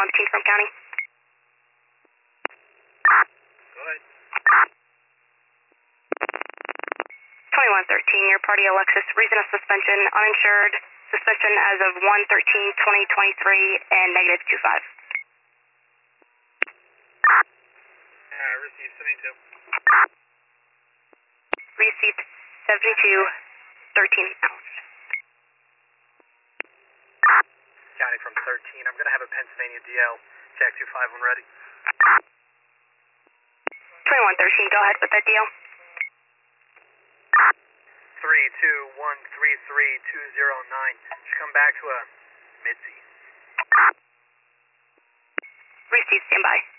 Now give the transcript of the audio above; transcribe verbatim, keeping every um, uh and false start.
on to Kingston County. Go ahead. twenty-one thirteen, your party Alexis, reason of suspension, uninsured, suspension as of one thirteen twenty twenty-three and negative two five. Uh, received seventy-two. Received seventy-two thirteen. County from thirteen. I'm going to have a Pennsylvania D L. Jack two five when ready. twenty-one thirteen, go ahead with that deal. three two one three three two zero nine. Should come back to a Mitzi. Received, stand by.